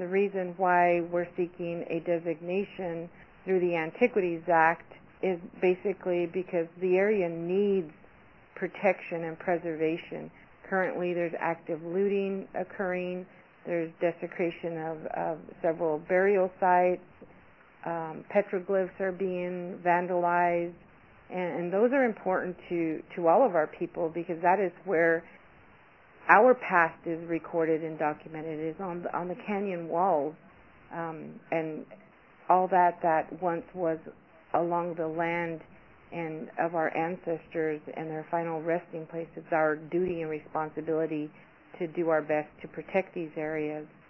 The reason why we're seeking a designation through the Antiquities Act is basically because the area needs protection and preservation. Currently, there's active looting occurring. There's desecration of several burial sites. Petroglyphs are being vandalized. And those are important to all of our people, because that is where our past is recorded and documented. It is on the canyon walls, and all that once was along the land and of our ancestors and their final resting place. It's our duty and responsibility to do our best to protect these areas.